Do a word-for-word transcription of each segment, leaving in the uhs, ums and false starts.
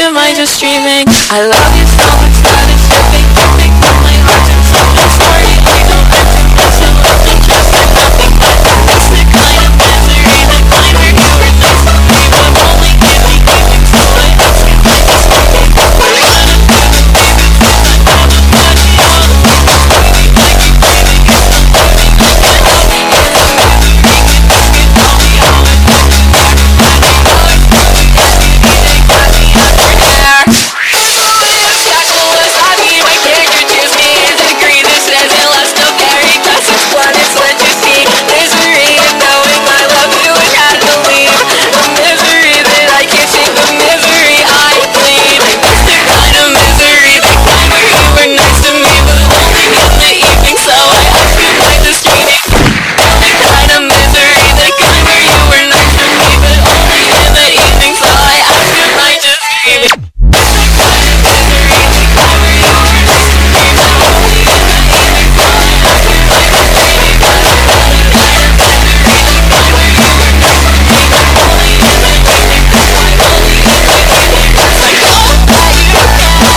am I just dreaming? I love you so much that it's shipping, shipping from my heart and soul. Sorry, I know I'm too much, so only just for nothing. But it's the kind of misery, the kind where you were nice to me, but only in the evening. So I ask if I just dreaming. We're out of heaven, baby, so I know I'm not young. Baby, I keep dreaming, it's not moving, I can't help it. It's a misery, can you can tell me how it feels in there? I need no exploding, S T D, they got me under there. There's a way of calculus, I need my character choose me. A degree that says it lasts no carry, past six planets, let you see. Misery and knowing I love you and had to leave. The misery that I can't shake, the misery I bleed. It's the kind of misery, the kind where you were nice to me, but only in the evening, so I ask you why this dreaming. The kind of misery, the kind where you were nice to me, but only in the evening, so I ask you why just dreaming. It's the kind of misery, the kind where you were nice to me, but only in the evening, so I ask you why just dreaming. The kind of misery, the kind where you were nice to me, but only in the evening, so I only in the evening, 'cause I know that you can, I know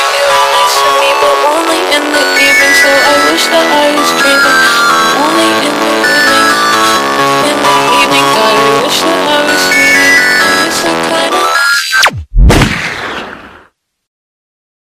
but only in the evening, so I wish that I was dreaming. Only in